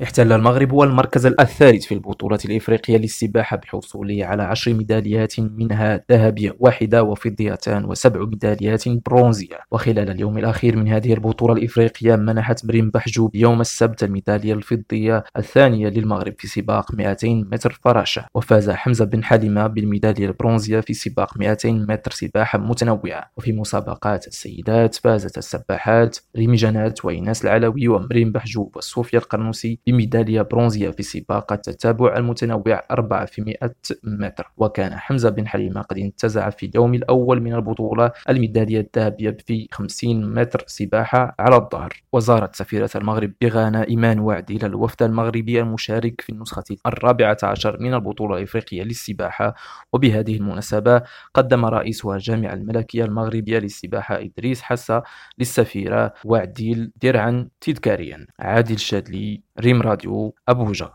احتل المغرب هو المركز الثالث في البطولة الإفريقية للسباحة بحصوله على 10 ميداليات، منها ذهبية واحدة وفضيتان و7 ميداليات برونزية. وخلال اليوم الأخير من هذه البطولة الإفريقية منحت مريم بحجوب يوم السبت الميدالية الفضية الثانية للمغرب في سباق 200 متر فراشة، وفاز حمزة بن حليمة بالميدالية البرونزية في سباق 200 متر سباحة متنوعة. وفي مسابقات السيدات فازت السباحات ريمي جنات وإيناس العلوي ومريم بحجوب وصوفيا القرنوسي بميدالية برونزية في سباق التتابع المتنوع 400 متر. وكان حمزة بن حليمة قد انتزع في اليوم الأول من البطولة الميدالية الذهبية في 50 متر سباحة على الظهر. وزارت سفيرة المغرب بغانا إيمان وعدي الوفد المغربي المشارك في النسخة 14 من البطولة الإفريقية للسباحة. وبهذه المناسبة قدم رئيسها الجامعة الملكية المغربية للسباحة إدريس حسا للسفيرة وعديل درعا تذكاريا. عادل شادلي، ريم راديو، أبوجا.